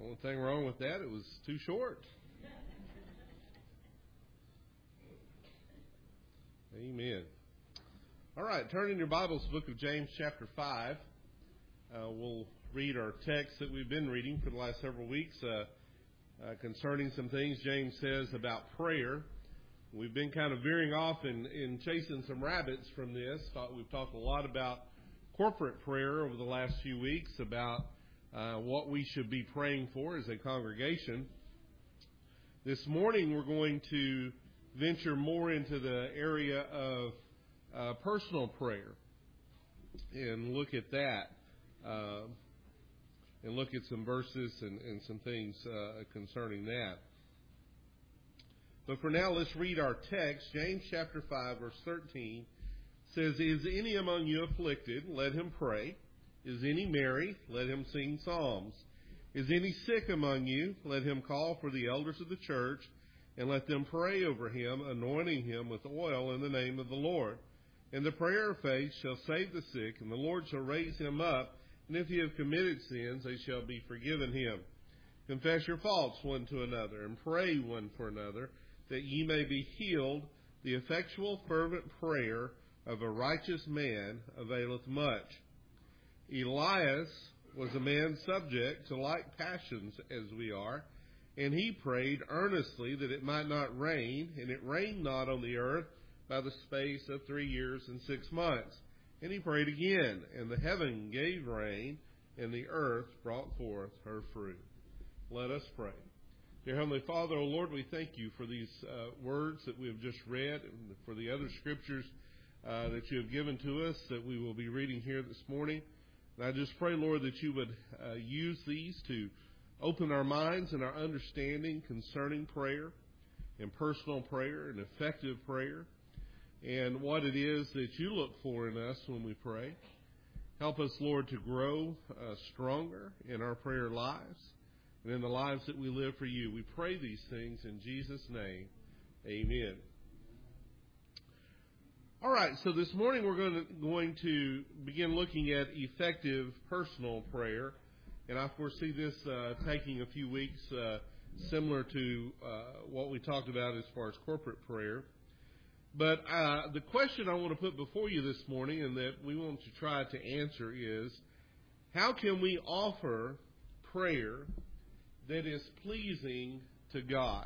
Only thing wrong with that, it was too short. Amen. All right, turn in your Bibles, book of James, chapter 5. We'll read our text that we've been reading for the last several weeks concerning some things James says about prayer. We've been kind of veering off in chasing some rabbits from this. We've talked a lot about corporate prayer over the last few weeks, about what we should be praying for as a congregation. This morning we're going to venture more into the area of personal prayer and look at that and look at some verses and some things concerning that. But for now, let's read our text. James chapter 5, verse 13 says, "Is any among you afflicted? Let him pray. Is any merry? Let him sing psalms. Is any sick among you? Let him call for the elders of the church, and let them pray over him, anointing him with oil in the name of the Lord. And the prayer of faith shall save the sick, and the Lord shall raise him up. And if he have committed sins, they shall be forgiven him. Confess your faults one to another, and pray one for another, that ye may be healed. The effectual fervent prayer of a righteous man availeth much. Elias was a man subject to like passions as we are, and he prayed earnestly that it might not rain, and it rained not on the earth by the space of 3 years and 6 months. And he prayed again, and the heaven gave rain, and the earth brought forth her fruit." Let us pray. Dear Heavenly Father, O Lord, we thank you for these words that we have just read, and for the other scriptures that you have given to us that we will be reading here this morning. And I just pray, Lord, that you would use these to open our minds and our understanding concerning prayer and personal prayer and effective prayer and what it is that you look for in us when we pray. Help us, Lord, to grow stronger in our prayer lives and in the lives that we live for you. We pray these things in Jesus' name. Amen. All right, so this morning we're going to begin looking at effective personal prayer. And I foresee this taking a few weeks, similar to what we talked about as far as corporate prayer. But the question I want to put before you this morning, and that we want to try to answer, is how can we offer prayer that is pleasing to God?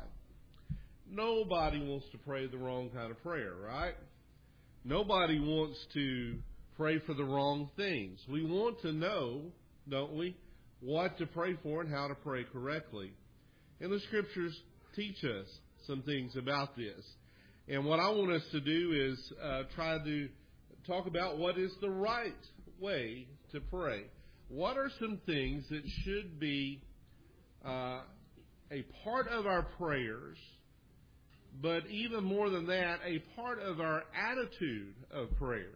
Nobody wants to pray the wrong kind of prayer, right? Nobody wants to pray for the wrong things. We want to know, don't we, what to pray for and how to pray correctly. And the scriptures teach us some things about this. And what I want us to do is try to talk about what is the right way to pray. What are some things that should be a part of our prayers, but even more than that, a part of our attitude of prayer?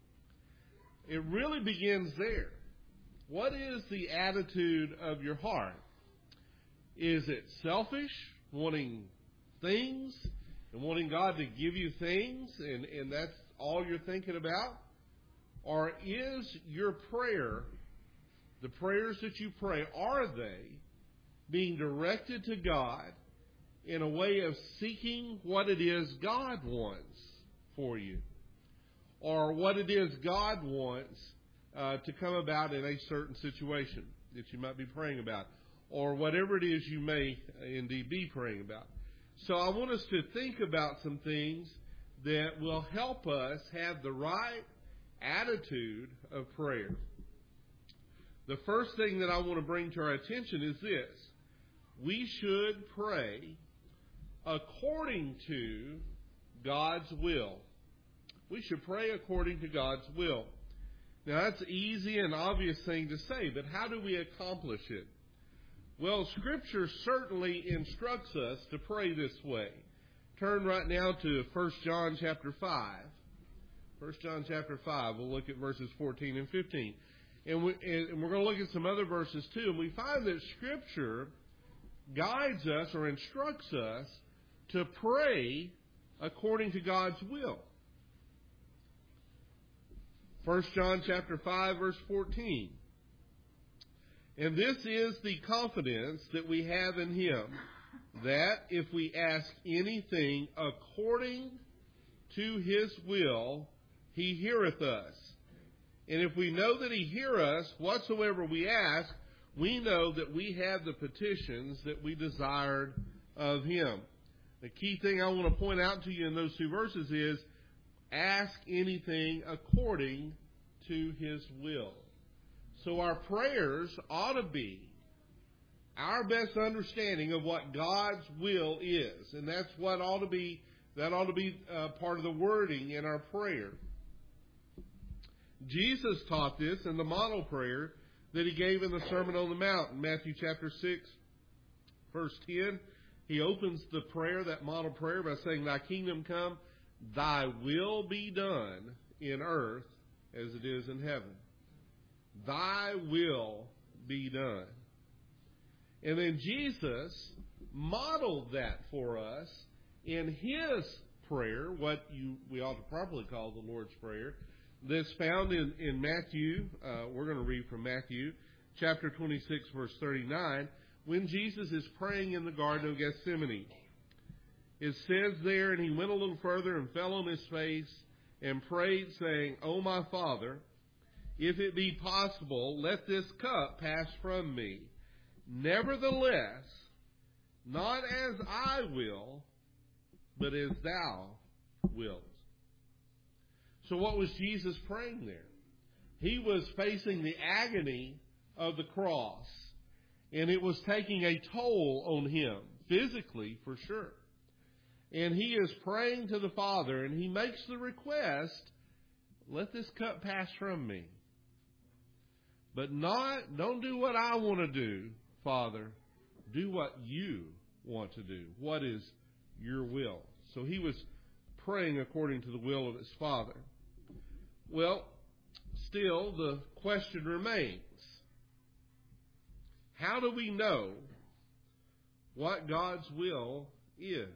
It really begins there. What is the attitude of your heart? Is it selfish, wanting things and wanting God to give you things, and that's all you're thinking about? Or is your prayer, the prayers that you pray, are they being directed to God in a way of seeking what it is God wants for you, or what it is God wants to come about in a certain situation that you might be praying about, or whatever it is you may indeed be praying about? So I want us to think about some things that will help us have the right attitude of prayer. The first thing that I want to bring to our attention is this: we should pray according to God's will. We should pray according to God's will. Now, that's an easy and obvious thing to say, but how do we accomplish it? Well, Scripture certainly instructs us to pray this way. Turn right now to 1 John chapter 5. 1 John chapter 5, we'll look at verses 14 and 15. And we're going to look at some other verses too. And we find that Scripture guides us or instructs us to pray according to God's will. 1 John chapter 5, verse 14. And this is the confidence that we have in Him, that if we ask anything according to His will, He heareth us. And if we know that He hear us, whatsoever we ask, we know that we have the petitions that we desired of Him. The key thing I want to point out to you in those two verses is, ask anything according to His will. So our prayers ought to be our best understanding of what God's will is. And that's what ought to be, part of the wording in our prayer. Jesus taught this in the model prayer that He gave in the Sermon on the Mount in Matthew chapter 6, verse 10. He opens the prayer, that model prayer, by saying, Thy kingdom come, Thy will be done in earth as it is in heaven. Thy will be done. And then Jesus modeled that for us in His prayer, what we ought to properly call the Lord's Prayer, that's found in Matthew. We're going to read from Matthew chapter 26, verse 39, when Jesus is praying in the Garden of Gethsemane. It says there, and He went a little further and fell on His face and prayed, saying, O my Father, if it be possible, let this cup pass from me. Nevertheless, not as I will, but as Thou wilt. So what was Jesus praying there? He was facing the agony of the cross, and it was taking a toll on Him, physically for sure. And He is praying to the Father, and He makes the request, let this cup pass from me. But don't do what I want to do, Father. Do what You want to do. What is Your will? So He was praying according to the will of His Father. Well, still the question remains. How do we know what God's will is?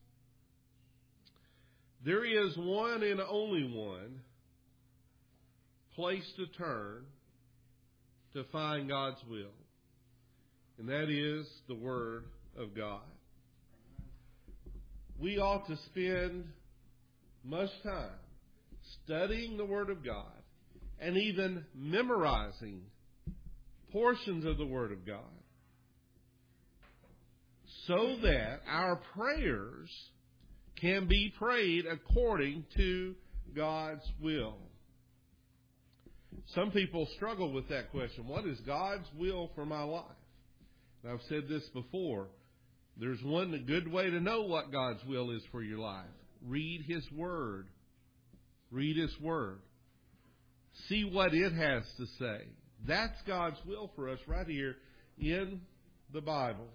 There is one and only one place to turn to find God's will, and that is the Word of God. We ought to spend much time studying the Word of God and even memorizing portions of the Word of God so that our prayers can be prayed according to God's will. Some people struggle with that question. What is God's will for my life? And I've said this before. There's one good way to know what God's will is for your life. Read His Word. Read His Word. See what it has to say. That's God's will for us right here in the Bible.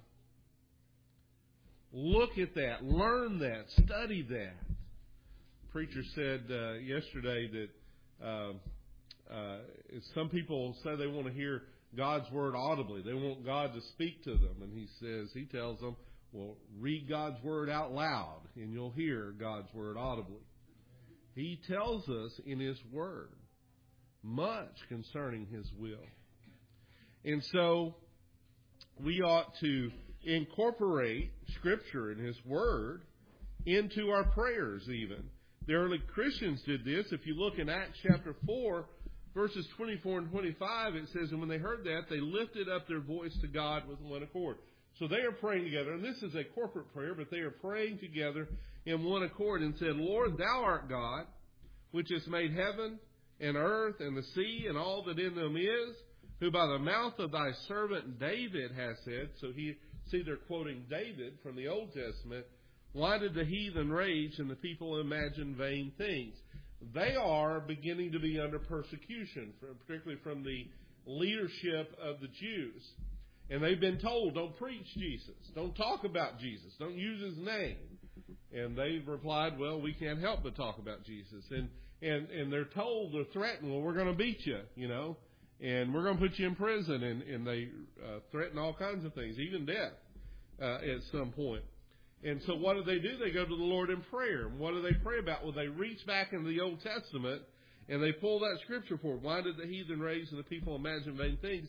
Look at that. Learn that. Study that. The preacher said yesterday that some people say they want to hear God's Word audibly. They want God to speak to them. And he tells them, well, read God's Word out loud and you'll hear God's Word audibly. He tells us in His Word much concerning His will. And so we ought to incorporate Scripture and His Word into our prayers even. The early Christians did this. If you look in Acts chapter 4, verses 24 and 25, it says, and when they heard that, they lifted up their voice to God with one accord. So they are praying together, and this is a corporate prayer, but they are praying together in one accord and said, Lord, Thou art God, which has made heaven and earth and the sea and all that in them is, who by the mouth of Thy servant David has said, so they're quoting David from the Old Testament, why did the heathen rage and the people imagine vain things? They are beginning to be under persecution, particularly from the leadership of the Jews. And they've been told, don't preach Jesus. Don't talk about Jesus. Don't use His name. And they've replied, well, we can't help but talk about Jesus. And they're told, they're threatened, well, we're going to beat you, and we're going to put you in prison. And they threaten all kinds of things, even death at some point. And so what do? They go to the Lord in prayer. And what do they pray about? Well, they reach back into the Old Testament and they pull that scripture for. Why did the heathen rage and the people imagine vain things?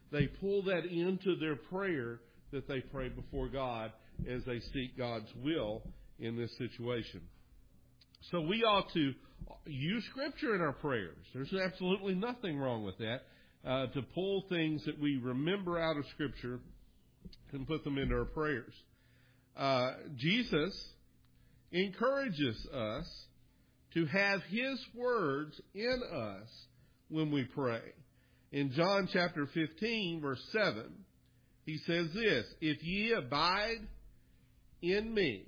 they pull that into their prayer that they pray before God as they seek God's will in this situation. So we ought to use Scripture in our prayers. There's absolutely nothing wrong with that. To pull things that we remember out of Scripture and put them into our prayers. Jesus encourages us to have His words in us when we pray. In John chapter 15, verse 7, He says this, "If ye abide in me,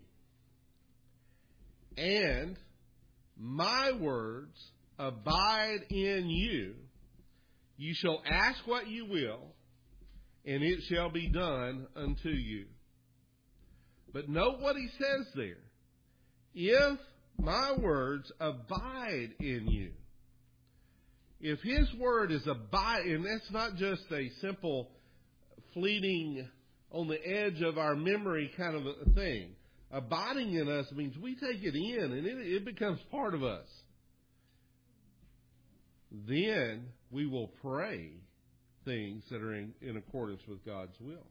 and my words abide in you, you shall ask what you will, and it shall be done unto you." But note what He says there. If my words abide in you. If His word is abide, and that's not just a simple fleeting on the edge of our memory kind of a thing. Abiding in us means we take it in and it becomes part of us. Then we will pray things that are in accordance with God's will.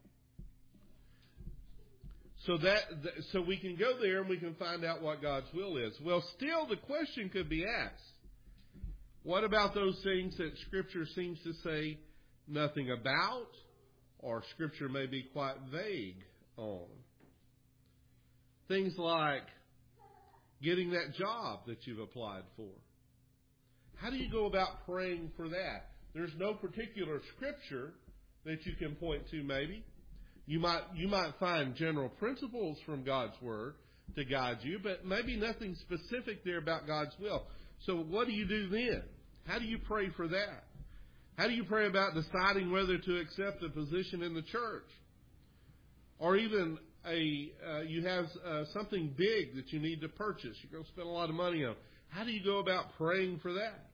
So we can go there and we can find out what God's will is. Well, still the question could be asked. What about those things that Scripture seems to say nothing about, or Scripture may be quite vague on? Things like getting that job that you've applied for. How do you go about praying for that? There's no particular Scripture that you can point to maybe. You might find general principles from God's Word to guide you, but maybe nothing specific there about God's will. So what do you do then? How do you pray for that? How do you pray about deciding whether to accept a position in the church? Or even you have something big that you need to purchase. You're going to spend a lot of money on. How do you go about praying for that?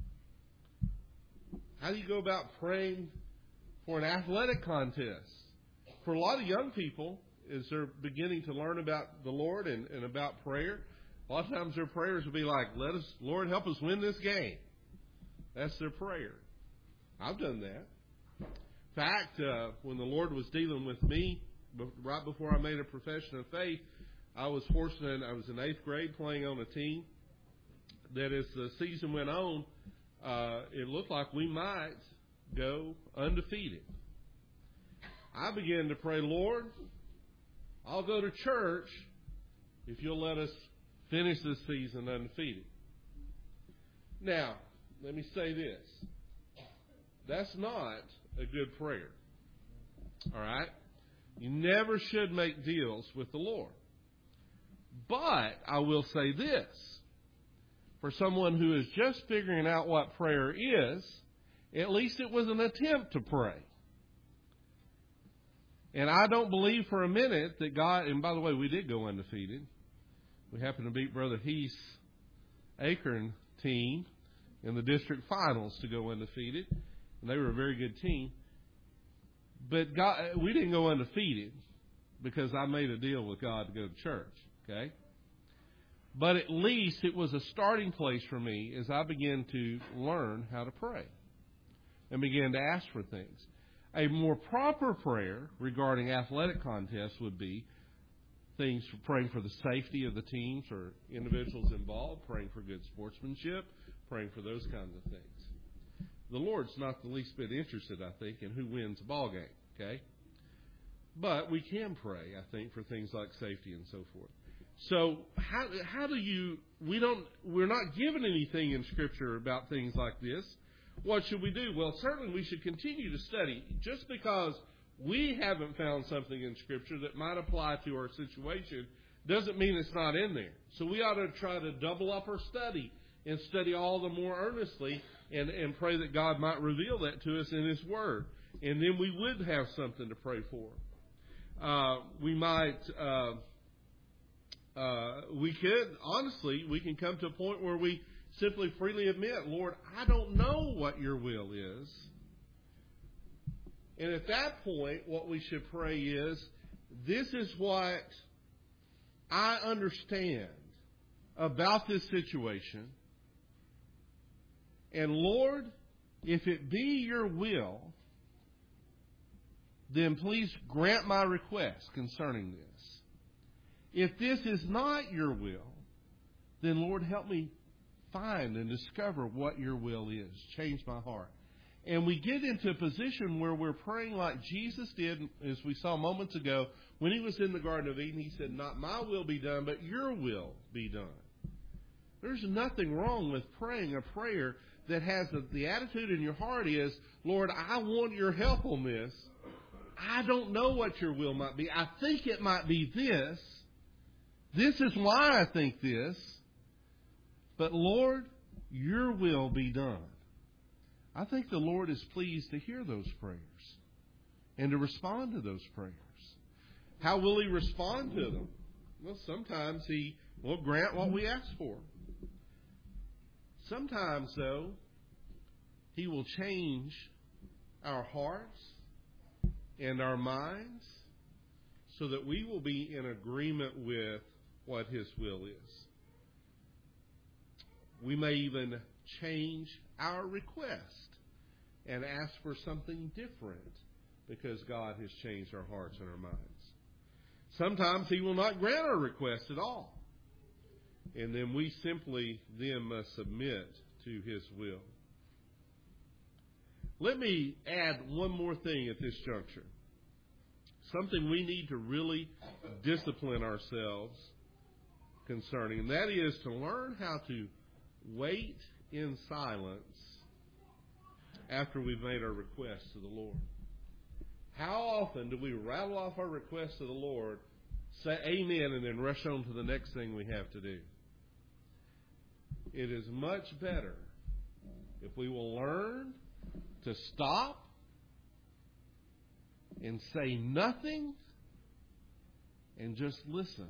How do you go about praying for an athletic contest? For a lot of young people, as they're beginning to learn about the Lord and about prayer, a lot of times their prayers will be like, Lord, help us win this game. That's their prayer. I've done that. In fact, when the Lord was dealing with me, right before I made a profession of faith, I was fortunate. I was in 8th grade playing on a team that as the season went on, it looked like we might go undefeated. I began to pray, Lord, I'll go to church if you'll let us finish this season undefeated. Now, let me say this. That's not a good prayer. All right? You never should make deals with the Lord. But I will say this. For someone who is just figuring out what prayer is, at least it was an attempt to pray. And I don't believe for a minute that God, and by the way, we did go undefeated. We happened to beat Brother Heath's Akron team in the district finals to go undefeated. And they were a very good team. But God, we didn't go undefeated because I made a deal with God to go to church. Okay? But at least it was a starting place for me as I began to learn how to pray and began to ask for things. A more proper prayer regarding athletic contests would be things for praying for the safety of the teams or individuals involved, praying for good sportsmanship, praying for those kinds of things. The Lord's not the least bit interested, I think, in who wins the ball game, okay? But we can pray, I think, for things like safety and so forth. So how do you, we're not given anything in Scripture about things like this. What should we do? Well, certainly we should continue to study. Just because we haven't found something in Scripture that might apply to our situation doesn't mean it's not in there. So we ought to try to double up our study and study all the more earnestly and pray that God might reveal that to us in His Word. And then we would have something to pray for. We can come to a point where we simply freely admit, Lord, I don't know what your will is. And at that point, what we should pray is, this is what I understand about this situation. And Lord, if it be your will, then please grant my request concerning this. If this is not your will, then Lord, help me find and discover what your will is. Change my heart. And we get into a position where we're praying like Jesus did, as we saw moments ago, when he was in the Garden of Eden. He said, not my will be done, but your will be done. There's nothing wrong with praying a prayer that has the attitude in your heart is, Lord, I want your help on this. I don't know what your will might be. I think it might be this. This is why I think this. But Lord, your will be done. I think the Lord is pleased to hear those prayers and to respond to those prayers. How will he respond to them? Well, sometimes he will grant what we ask for. Sometimes, though, he will change our hearts and our minds so that we will be in agreement with what his will is. We may even change our request and ask for something different because God has changed our hearts and our minds. Sometimes he will not grant our request at all. And then we simply then must submit to his will. Let me add one more thing at this juncture. Something we need to really discipline ourselves concerning, and that is to learn how to wait in silence after we've made our requests to the Lord. How often do we rattle off our requests to the Lord, say amen, and then rush on to the next thing we have to do? It is much better if we will learn to stop and say nothing and just listen.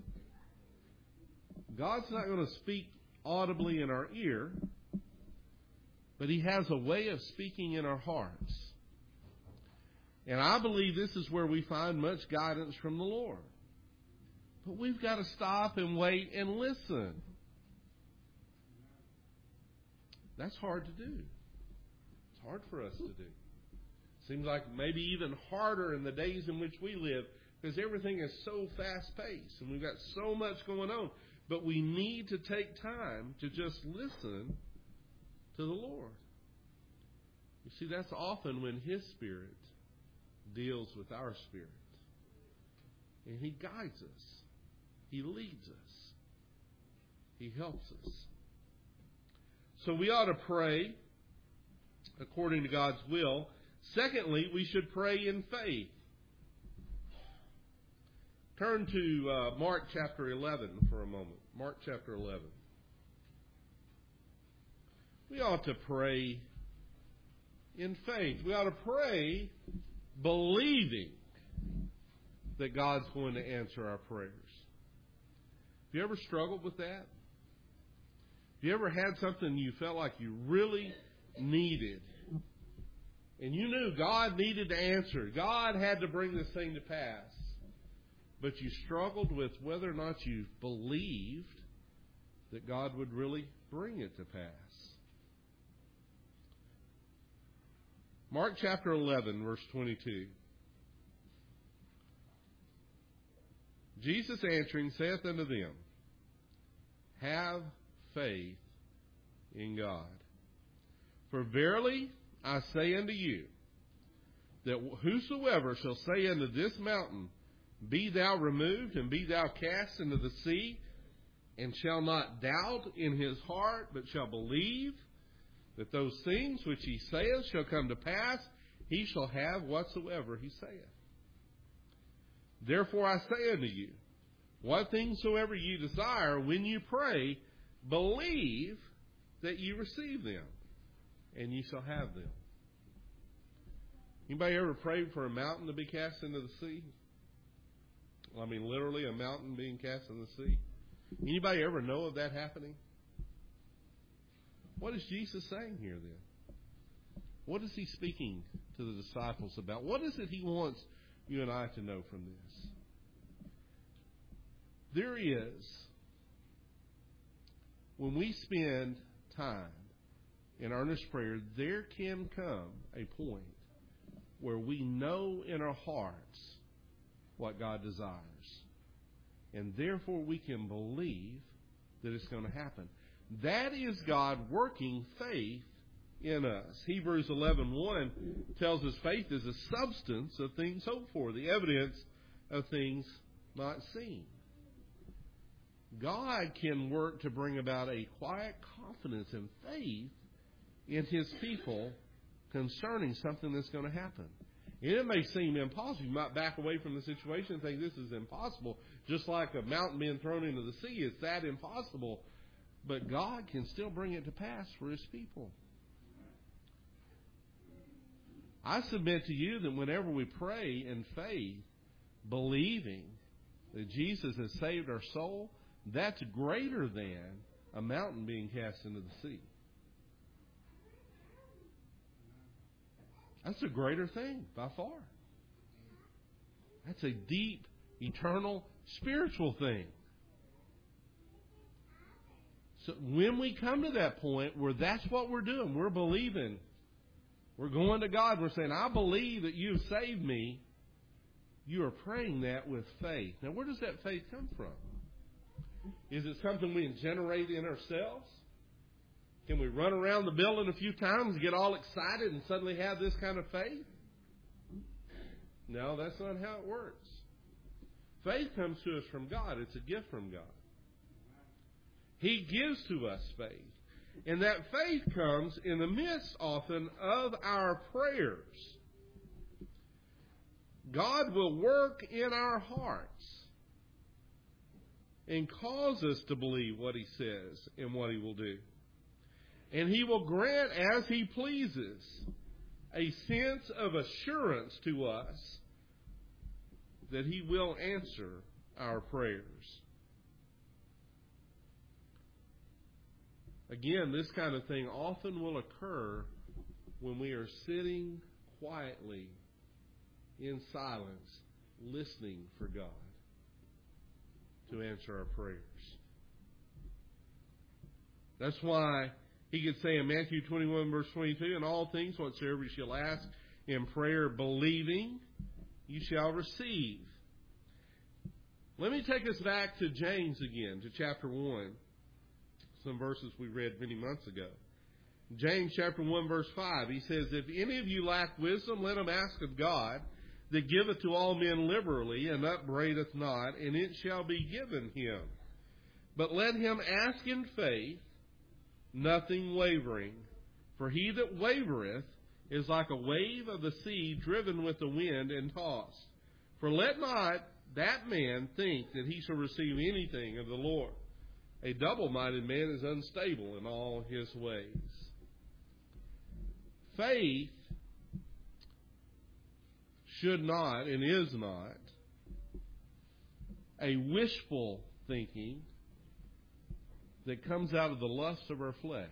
God's not going to speak audibly in our ear, but he has a way of speaking in our hearts. And I believe this is where we find much guidance from the Lord. But we've got to stop and wait and listen. That's hard to do. It's hard for us to do. Seems like maybe even harder in the days in which we live because everything is so fast-paced and we've got so much going on. But we need to take time to just listen to the Lord. You see, that's often when his Spirit deals with our spirit. And he guides us. He leads us. He helps us. So we ought to pray according to God's will. Secondly, we should pray in faith. Turn to Mark chapter 11 for a moment. Mark chapter 11. We ought to pray in faith. We ought to pray believing that God's going to answer our prayers. Have you ever struggled with that? Have you ever had something you felt like you really needed? And you knew God needed to answer. God had to bring this thing to pass. But you struggled with whether or not you believed that God would really bring it to pass. Mark chapter 11, verse 22. Jesus answering saith unto them, have faith in God. For verily I say unto you, that whosoever shall say unto this mountain, be thou removed, and be thou cast into the sea, and shall not doubt in his heart, but shall believe that those things which he saith shall come to pass, he shall have whatsoever he saith. Therefore I say unto you, what things soever you desire, when you pray, believe that you receive them, and you shall have them. Anybody ever prayed for a mountain to be cast into the sea? I mean, literally a mountain being cast in the sea. Anybody ever know of that happening? What is Jesus saying here then? What is he speaking to the disciples about? What is it he wants you and I to know from this? There is, when we spend time in earnest prayer, there can come a point where we know in our hearts what God desires. And therefore we can believe that it's going to happen. That is God working faith in us. Hebrews 11:1 tells us faith is a substance of things hoped for, the evidence of things not seen. God can work to bring about a quiet confidence and faith in His people concerning something that's going to happen. And it may seem impossible. You might back away from the situation and think this is impossible. Just like a mountain being thrown into the sea, it's that impossible. But God can still bring it to pass for His people. I submit to you that whenever we pray in faith, believing that Jesus has saved our soul, that's greater than a mountain being cast into the sea. That's a greater thing by far. That's a deep, eternal, spiritual thing. So when we come to that point where that's what we're doing, we're believing, we're going to God, we're saying, I believe that you've saved me, you are praying that with faith. Now, where does that faith come from? Is it something we generate in ourselves? Can we run around the building a few times and get all excited and suddenly have this kind of faith? No, that's not how it works. Faith comes to us from God. It's a gift from God. He gives to us faith. And that faith comes in the midst often of our prayers. God will work in our hearts and cause us to believe what He says and what He will do. And He will grant, as He pleases, a sense of assurance to us that He will answer our prayers. Again, this kind of thing often will occur when we are sitting quietly in silence, listening for God to answer our prayers. That's why He could say in Matthew 21, verse 22, in all things whatsoever you shall ask in prayer, believing, you shall receive. Let me take us back to James again, to chapter 1. Some verses we read many months ago. James chapter 1, verse 5, he says, if any of you lack wisdom, let him ask of God, that giveth to all men liberally, and upbraideth not, and it shall be given him. But let him ask in faith, nothing wavering. For he that wavereth is like a wave of the sea driven with the wind and tossed. For let not that man think that he shall receive anything of the Lord. A double-minded man is unstable in all his ways. Faith should not and is not a wishful thinking that comes out of the lust of our flesh.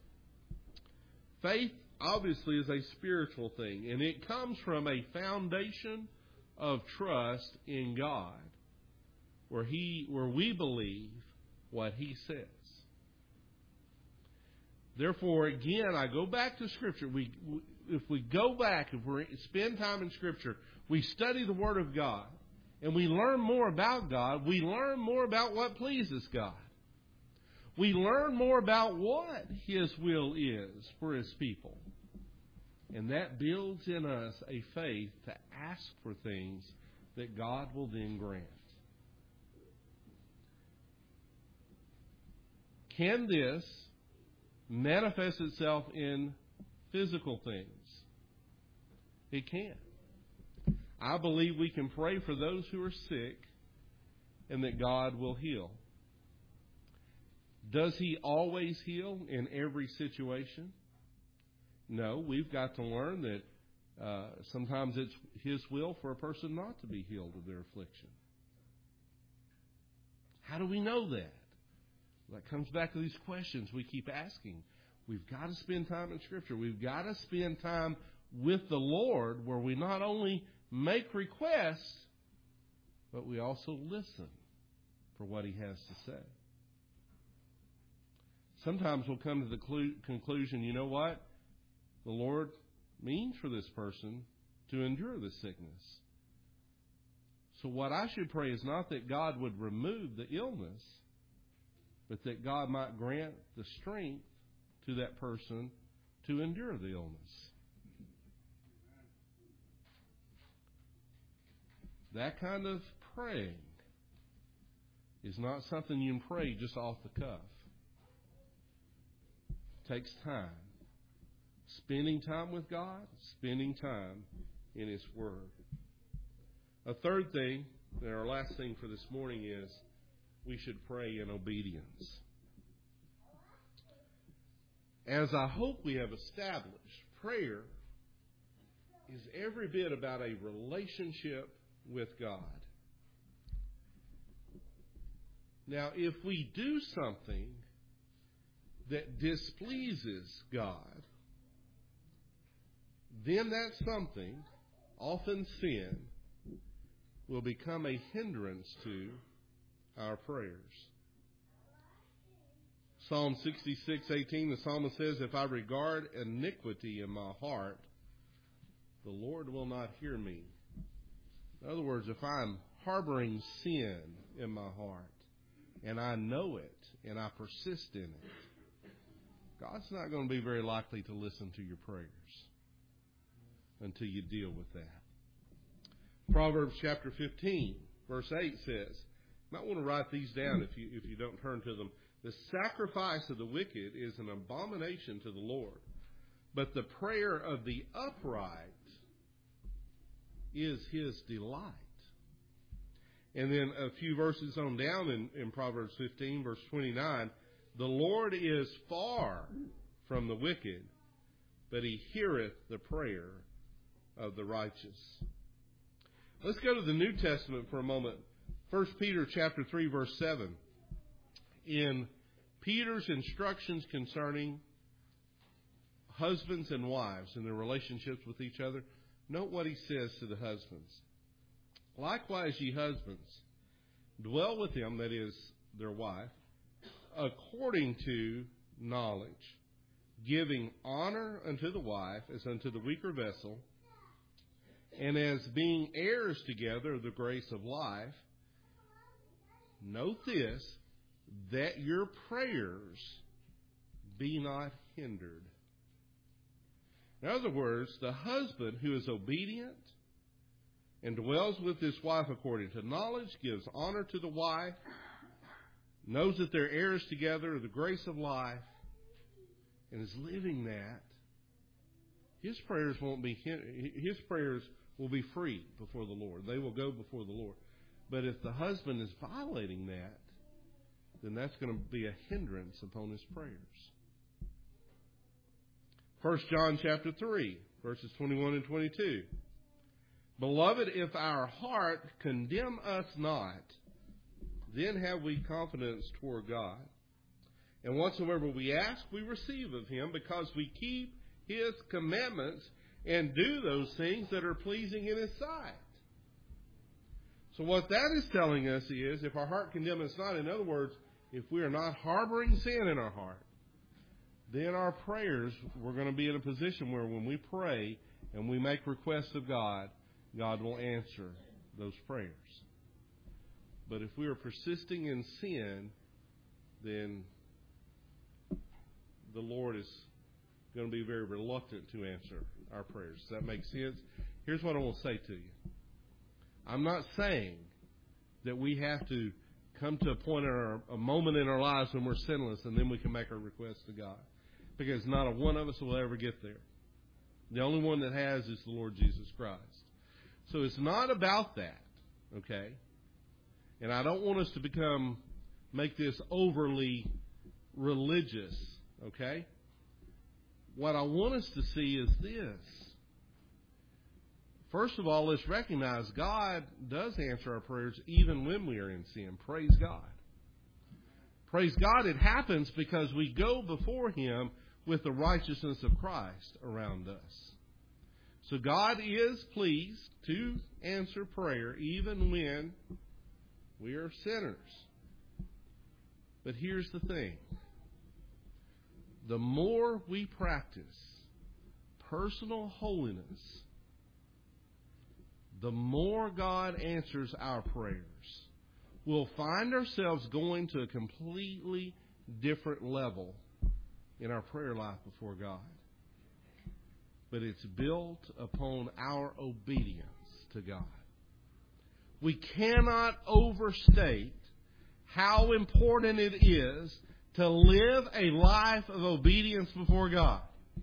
Faith obviously is a spiritual thing, and it comes from a foundation of trust in God, where we believe what He says. Therefore, again, I go back to Scripture. If we go back, if we spend time in Scripture, we study the Word of God, and we learn more about God, we learn more about what pleases God. We learn more about what His will is for His people. And that builds in us a faith to ask for things that God will then grant. Can this manifest itself in physical things? It can. I believe we can pray for those who are sick and that God will heal. Does He always heal in every situation? No, we've got to learn that sometimes it's His will for a person not to be healed of their affliction. How do we know that? That comes back to these questions we keep asking. We've got to spend time in Scripture. We've got to spend time with the Lord where we not only make requests, but we also listen for what He has to say. Sometimes we'll come to the conclusion, you know what? The Lord means for this person to endure the sickness. So what I should pray is not that God would remove the illness, but that God might grant the strength to that person to endure the illness. That kind of praying is not something you can pray just off the cuff. It takes time. Spending time with God, spending time in His Word. A third thing, and our last thing for this morning, is we should pray in obedience. As I hope we have established, prayer is every bit about a relationship with God. Now, if we do something that displeases God, then that something, often sin, will become a hindrance to our prayers. Psalm 66:18, the psalmist says, "If I regard iniquity in my heart, the Lord will not hear me." In other words, if I'm harboring sin in my heart, and I know it, and I persist in it, God's not going to be very likely to listen to your prayers until you deal with that. Proverbs chapter 15, verse 8 says, you might want to write these down if you don't turn to them. The sacrifice of the wicked is an abomination to the Lord, but the prayer of the upright is His delight. And then a few verses on down in Proverbs 15, verse 29, the Lord is far from the wicked, but He heareth the prayer of the righteous. Let's go to the New Testament for a moment. 1 Peter chapter 3, verse 7. In Peter's instructions concerning husbands and wives and their relationships with each other, note what he says to the husbands. Likewise, ye husbands, dwell with them, that is, their wife, according to knowledge, giving honor unto the wife as unto the weaker vessel, and as being heirs together of the grace of life. Note this, that your prayers be not hindered. In other words, the husband who is obedient and dwells with his wife according to knowledge, gives honor to the wife, knows that they're heirs together of the grace of life, and is living that, his prayers won't be his prayers will be free before the Lord. They will go before the Lord. But if the husband is violating that, then that's going to be a hindrance upon his prayers. 1 John chapter 3, verses 21 and 22. Beloved, if our heart condemn us not, then have we confidence toward God. And whatsoever we ask, we receive of Him, because we keep His commandments and do those things that are pleasing in His sight. So what that is telling us is, if our heart condemn us not, in other words, if we are not harboring sin in our heart, then our prayers, we're going to be in a position where when we pray and we make requests of God, God will answer those prayers. But if we are persisting in sin, then the Lord is going to be very reluctant to answer our prayers. Does that make sense? Here's what I want to say to you. I'm not saying that we have to come to a point in a moment in our lives when we're sinless and then we can make our requests to God. Because not a one of us will ever get there. The only one that has is the Lord Jesus Christ. So it's not about that, okay? And I don't want us to make this overly religious, okay? What I want us to see is this. First of all, let's recognize God does answer our prayers even when we are in sin. Praise God. Praise God, it happens because we go before Him with the righteousness of Christ around us. So God is pleased to answer prayer even when we are sinners. But here's the thing. The more we practice personal holiness, the more God answers our prayers. We'll find ourselves going to a completely different level in our prayer life before God. But it's built upon our obedience to God. We cannot overstate how important it is to live a life of obedience before God.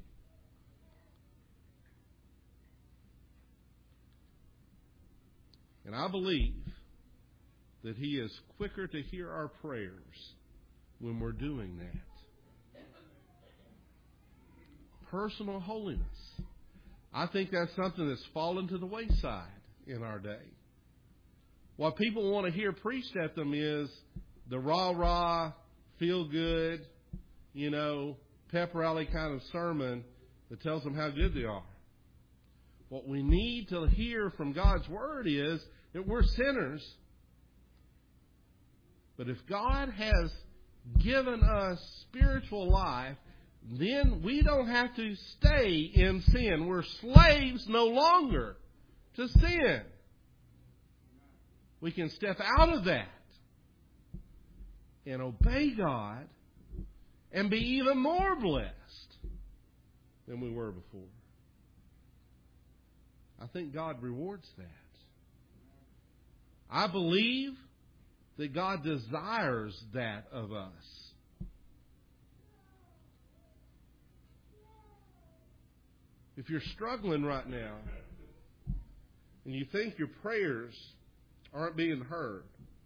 And I believe that He is quicker to hear our prayers when we're doing that. Personal holiness. I think that's something that's fallen to the wayside in our day. What people want to hear preached at them is the rah-rah, feel-good, pep rally kind of sermon that tells them how good they are. What we need to hear from God's Word is that we're sinners. But if God has given us spiritual life, then we don't have to stay in sin. We're slaves no longer to sin. We can step out of that and obey God and be even more blessed than we were before. I think God rewards that. I believe that God desires that of us. If you're struggling right now and you think your prayers aren't being heard,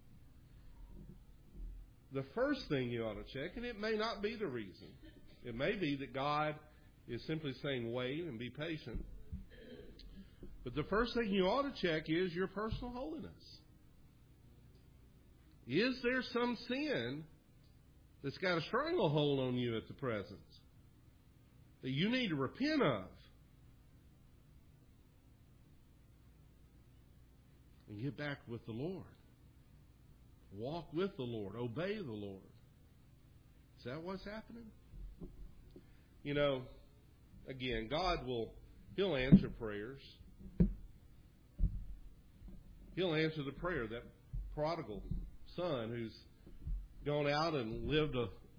the first thing you ought to check, and it may not be the reason, it may be that God is simply saying wait and be patient. But the first thing you ought to check is your personal holiness. Is there some sin that's got a stranglehold on you at the present that you need to repent of? And get back with the Lord. Walk with the Lord. Obey the Lord. Is that what's happening? Again, He'll answer prayers. He'll answer the prayer. That prodigal son who's gone out and lived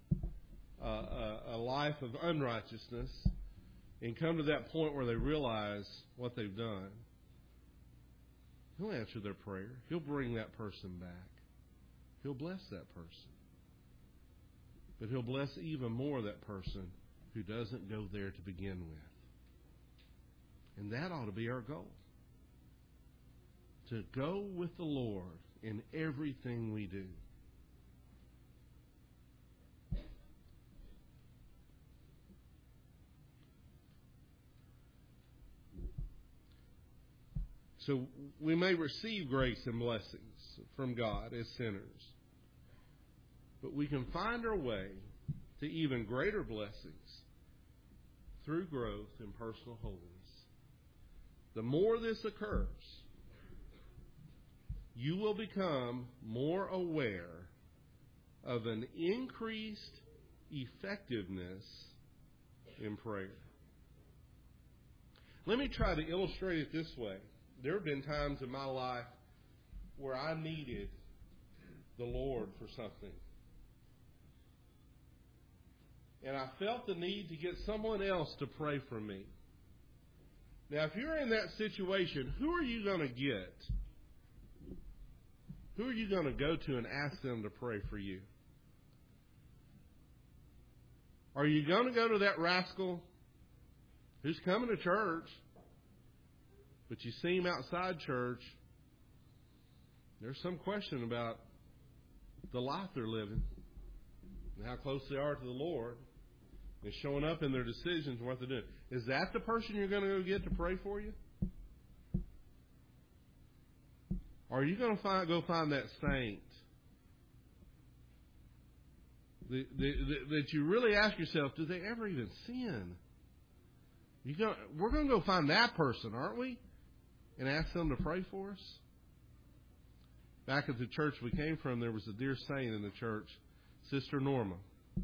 a life of unrighteousness and come to that point where they realize what they've done. He'll answer their prayer. He'll bring that person back. He'll bless that person. But He'll bless even more that person who doesn't go there to begin with. And that ought to be our goal. To go with the Lord in everything we do. So we may receive grace and blessings from God as sinners, but we can find our way to even greater blessings through growth in personal holiness. The more this occurs, you will become more aware of an increased effectiveness in prayer. Let me try to illustrate it this way. There have been times in my life where I needed the Lord for something. And I felt the need to get someone else to pray for me. Now, if you're in that situation, who are you going to get? Who are you going to go to and ask them to pray for you? Are you going to go to that rascal who's coming to church, but you see him outside church? There's some question about the life they're living and how close they are to the Lord and showing up in their decisions and what they're doing. Is that the person you're going to go get to pray for you? Or are you going to go find that saint that you really ask yourself, do they ever even sin? We're going to go find that person, aren't we? And ask them to pray for us? Back at the church we came from, there was a dear saint in the church, Sister Norma.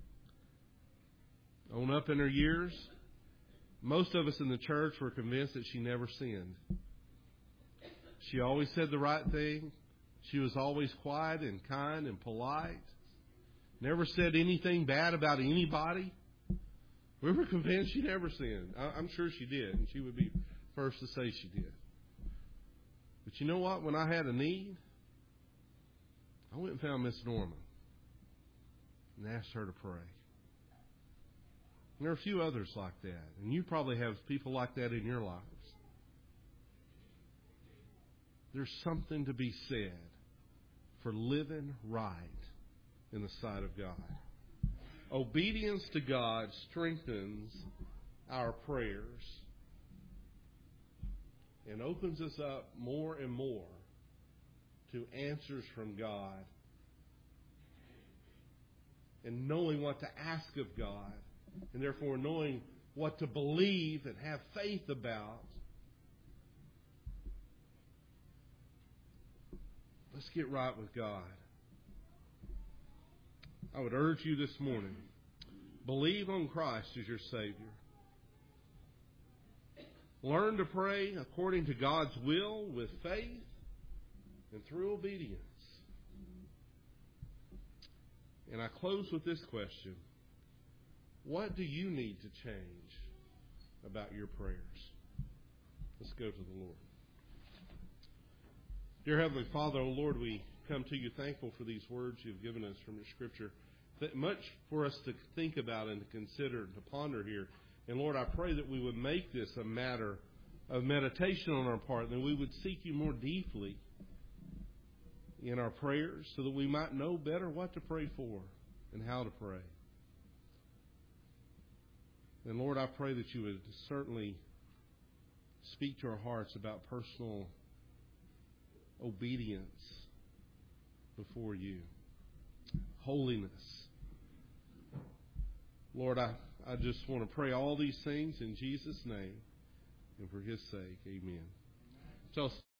On up in her years, most of us in the church were convinced that she never sinned. She always said the right thing. She was always quiet and kind and polite. Never said anything bad about anybody. We were convinced she never sinned. I'm sure she did, and she would be first to say she did. But you know what? When I had a need, I went and found Miss Norman and asked her to pray. And there are a few others like that, and you probably have people like that in your lives. There's something to be said for living right in the sight of God. Obedience to God strengthens our prayers and opens us up more and more to answers from God and knowing what to ask of God, and therefore knowing what to believe and have faith about. Let's get right with God. I would urge you this morning, believe on Christ as your Savior. Learn to pray according to God's will with faith and through obedience. And I close with this question. What do you need to change about your prayers? Let's go to the Lord. Dear Heavenly Father, O Lord, we come to you thankful for these words you've given us from your Scripture. Much for us to think about and to consider and to ponder here. And Lord, I pray that we would make this a matter of meditation on our part, and that we would seek you more deeply in our prayers so that we might know better what to pray for and how to pray. And Lord, I pray that you would certainly speak to our hearts about personal obedience before you. Holiness. Lord, I just want to pray all these things in Jesus' name and for his sake. Amen. So